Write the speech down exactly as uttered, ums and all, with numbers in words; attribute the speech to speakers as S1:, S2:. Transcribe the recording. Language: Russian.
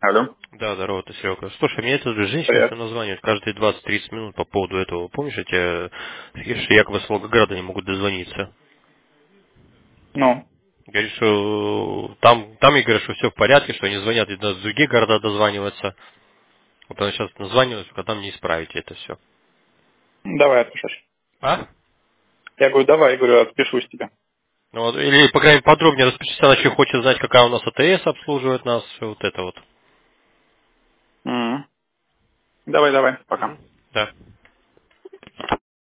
S1: Алло.
S2: Да, здорово, ты Серега. Слушай, мне эта женщина все
S1: Привет.
S2: названивает каждые двадцать-тридцать минут по поводу этого. Помнишь, я тебе, что якобы с Волгограда не могут дозвониться?
S1: Ну,
S2: Говорит, что там, там и говорят, что все в порядке, что они звонят, и до других города дозваниваются. Вот она сейчас названивается, когда там не исправите это все.
S1: давай отпишешь.
S2: А?
S1: Я говорю, давай, говорю, отпишусь тебе.
S2: Ну, вот, или, по крайней мере, подробнее распишись, она еще хочет знать, какая у нас АТС обслуживает нас, всё вот это вот.
S1: М. Давай, давай, пока.
S2: Мгм. Да.